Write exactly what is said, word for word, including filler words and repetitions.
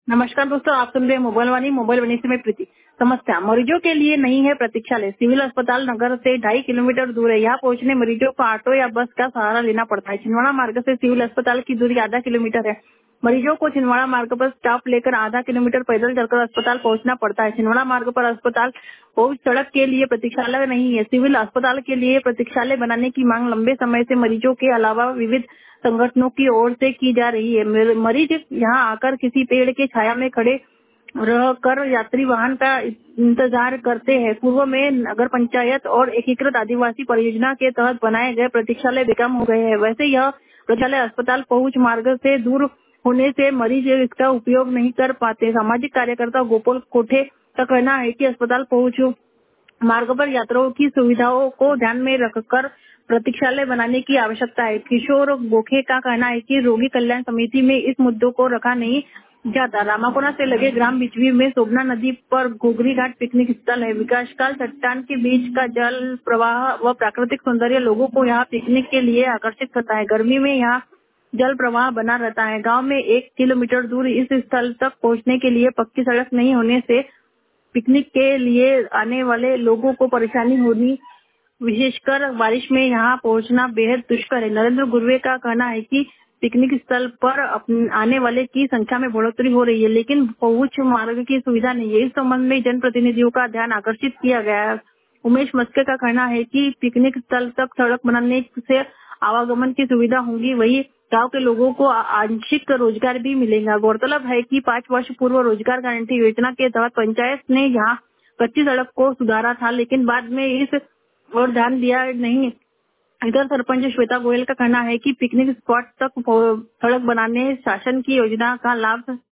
नमस्कार दोस्तों, आप सुन रहे हैं मोबाइल वाणी मोबाइल वाणी से मैं प्रीति। समस्या मरीजों के लिए नहीं है प्रतीक्षालय। सिविल अस्पताल नगर से ढाई किलोमीटर दूर है। यहाँ पहुंचने मरीजों को ऑटो या बस का सहारा लेना पड़ता है। छिंदवाड़ा मार्ग से सिविल अस्पताल की दूरी आधा किलोमीटर है। मरीजों को छिंदवाड़ा मार्ग पर स्टॉप लेकर आधा किलोमीटर पैदल चलकर अस्पताल पहुंचना पड़ता है। छिंदवाड़ा मार्ग पर अस्पताल पहुंच सड़क के लिए प्रतीक्षालय नहीं है। सिविल अस्पताल के लिए प्रतीक्षालय बनाने की मांग लंबे समय से मरीजों के अलावा विविध संगठनों की ओर से की जा रही है। मरीज यहाँ आकर किसी पेड़ के छाया में खड़े रहकर यात्री वाहन का इंतजार करते हैं। पूर्व में नगर पंचायत और एकीकृत आदिवासी परियोजना के तहत बनाए गए प्रतीक्षालय बेकाम हो गए हैं। वैसे यह प्रतीक्षालय अस्पताल पहुंच मार्ग से दूर होने से मरीज इसका उपयोग नहीं कर पाते। सामाजिक कार्यकर्ता गोपाल कोठे का कहना है कि अस्पताल पहुंच मार्ग पर यात्रियों की सुविधाओं को ध्यान में रखकर प्रतीक्षालय बनाने की आवश्यकता है। किशोर गोखे का कहना है कि रोगी कल्याण समिति में इस मुद्दों को रखा नहीं जाता। रामाकोना से लगे ग्राम बिचवी में शोभना नदी पर घोघरी घाट पिकनिक स्थल है। विकासकाल चट्टान के बीच का जल प्रवाह व प्राकृतिक सौंदर्य लोगों को यहाँ पिकनिक के लिए आकर्षित करता है। गर्मी में यहाँ जल प्रवाह बना रहता है। गांव में एक किलोमीटर दूर इस स्थल तक पहुंचने के लिए पक्की सड़क नहीं होने से पिकनिक के लिए आने वाले लोगों को परेशानी होनी, विशेषकर बारिश में यहाँ पहुंचना बेहद दुष्कर है। नरेंद्र गुर्वे का कहना है कि पिकनिक स्थल पर आने वाले की संख्या में बढ़ोतरी हो रही है, लेकिन पहुंच मार्ग की सुविधा नहीं है। इस संबंध में जनप्रतिनिधियों का ध्यान आकर्षित किया गया है। उमेश मस्के का कहना है कि पिकनिक स्थल तक सड़क बनाने से आवागमन की सुविधा होगी, वही गांव के लोगों को आंशिक रोजगार भी मिलेगा। गौरतलब है कि पाँच वर्ष पूर्व रोजगार गारंटी योजना के तहत पंचायत ने यहाँ कच्ची सड़क को सुधारा था, लेकिन बाद में इस और ध्यान दिया नहीं। इधर सरपंच श्वेता गोयल का कहना है कि पिकनिक स्पॉट तक सड़क बनाने शासन की योजना का लाभ